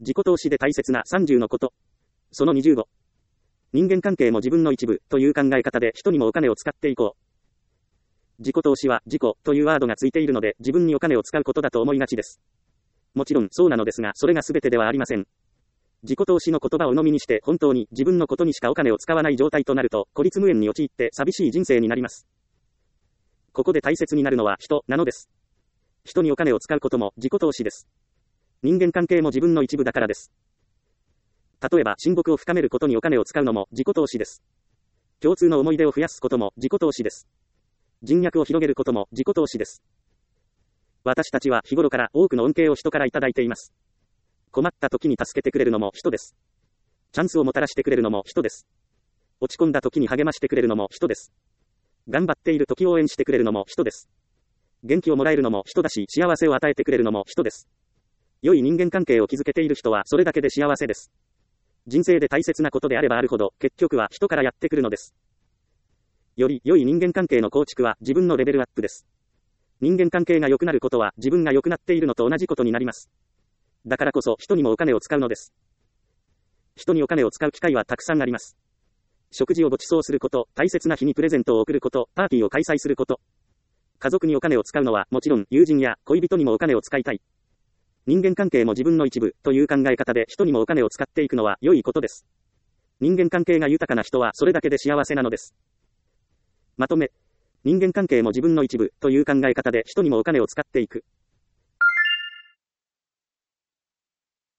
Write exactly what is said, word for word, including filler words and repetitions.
自己投資で大切なさんじゅうのこと。そのにじゅうご。人間関係も自分の一部という考え方で人にもお金を使っていこう。自己投資は自己というワードがついているので自分にお金を使うことだと思いがちです。もちろんそうなのですがそれが全てではありません。自己投資の言葉を鵜呑みにして本当に自分のことにしかお金を使わない状態となると孤立無縁に陥って寂しい人生になります。ここで大切になるのは人なのです。人にお金を使うことも自己投資です。人間関係も自分の一部だからです。例えば親睦を深めることにお金を使うのも自己投資です。共通の思い出を増やすことも自己投資です。人脈を広げることも自己投資です。私たちは日頃から多くの恩恵を人からいただいています。困った時に助けてくれるのも人です。チャンスをもたらしてくれるのも人です。落ち込んだ時に励ましてくれるのも人です。頑張っている時を応援してくれるのも人です。元気をもらえるのも人だし、幸せを与えてくれるのも人です。良い人間関係を築けている人はそれだけで幸せです。人生で大切なことであればあるほど、結局は人からやってくるのです。より良い人間関係の構築は自分のレベルアップです。人間関係が良くなることは自分が良くなっているのと同じことになります。だからこそ人にもお金を使うのです。人にお金を使う機会はたくさんあります。食事をご馳走すること、大切な日にプレゼントを贈ること、パーティーを開催すること。家族にお金を使うのはもちろん友人や恋人にもお金を使いたい。人間関係も自分の一部という考え方で人にもお金を使っていくのは良いことです。人間関係が豊かな人はそれだけで幸せなのです。まとめ。人間関係も自分の一部という考え方で人にもお金を使っていく。